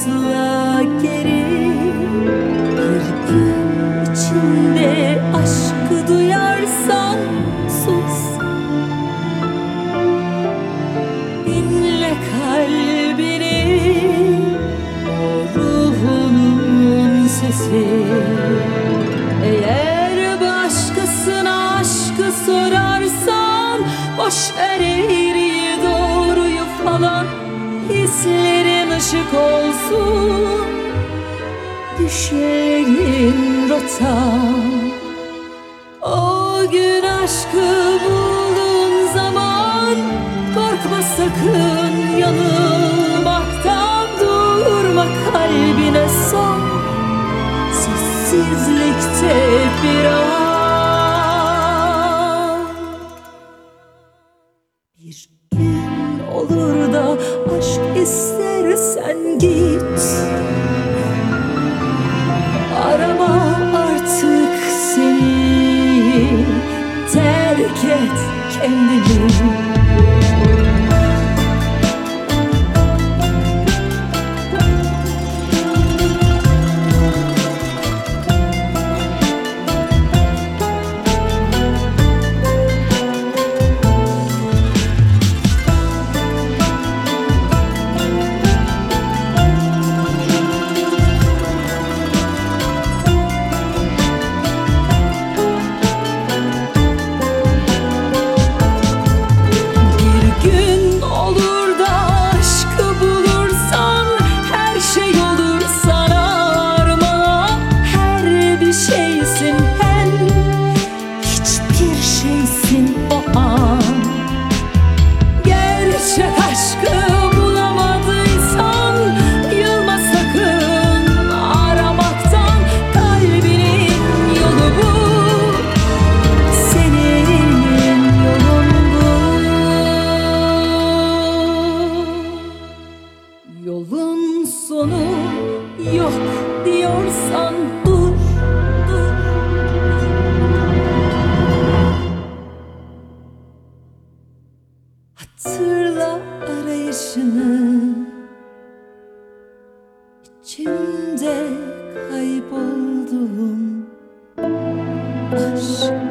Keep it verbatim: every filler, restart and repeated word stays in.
asla geri. Bir gün içinde aşkı duyarsan sus, dinle kalbini, o ruhunun sesi. Eğer başkasına aşkı sorarsan boş ver eğriyi doğruyu falan. Hislerin ışık olsun, düşlerin rota. O gün aşkı bulduğun zaman korkma sakın yanılmaktan. Durma, kalbine sor, sessizlikte bir an. Bir gün olur da aşk istersen git, arama artık seni, terk et kendini. Yolun sonu yok diyorsan dur, dur. Hatırla arayışını, içinde kaybolduğun aşk.